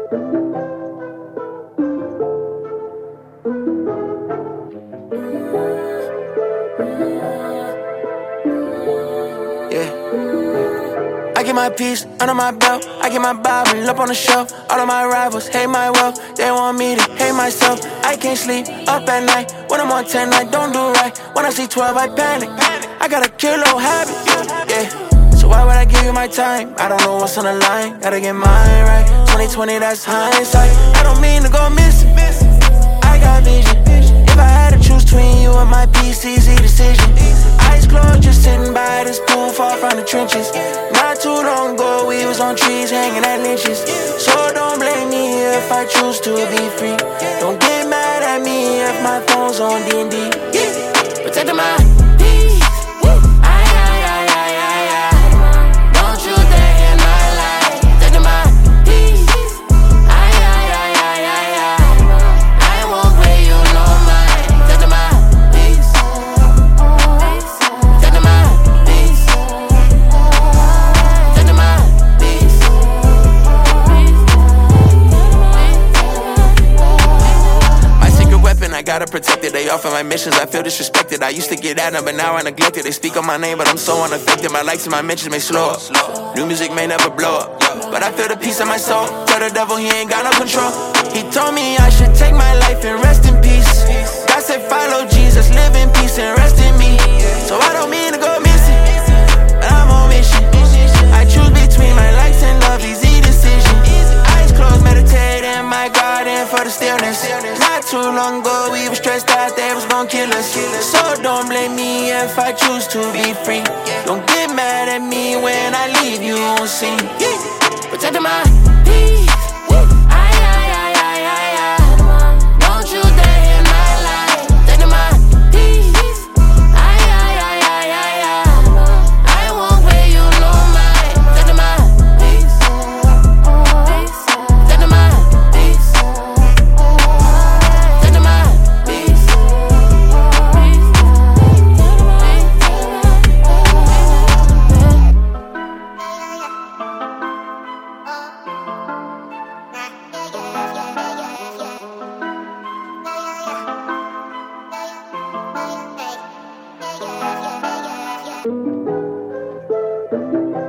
I get my piece under my belt, I get my Bible up on the shelf. All of my rivals hate my wealth, they want me to hate myself. I can't sleep up at night, when I'm on 10 I don't do right. When I see 12 I panic, I got a kilo habit, yeah. So why would I give you my time? I don't know what's on the line, gotta get mine right. 2020 that's hindsight, I don't mean to go missing, I got vision. If I had to choose between you and my peace, easy decision. Eyes closed, just sitting by this pool far from the trenches. Not too long ago, we was on trees hanging at lynches. So don't blame me if I choose to be free. Don't get mad at me if my phone's on D&D. Protect the mind. I gotta protect it, they offer my missions, I feel disrespected. I used to get at them, but now I neglect it. They speak on my name, but I'm so unaffected. My likes and my mentions may slow up. New music may never blow up, but I feel the peace in my soul. Tell the devil he ain't got no control. He told me I should take my life and rest in peace. God said follow Jesus, live in peace and rest in me. So I don't mean to go missing, but I'm on mission. I choose between my likes and love, easy decision. Eyes closed, meditate in my garden for the stillness. Not too long ago we were stressed out, they was gon' kill us. So don't blame me if I choose to be free. Don't get mad at me when I leave you on scene. Protect the mind. Don't you dare in my life. Protect the mind. I won't pay you no mind. Protect the mind. Protect the mind. Thank you.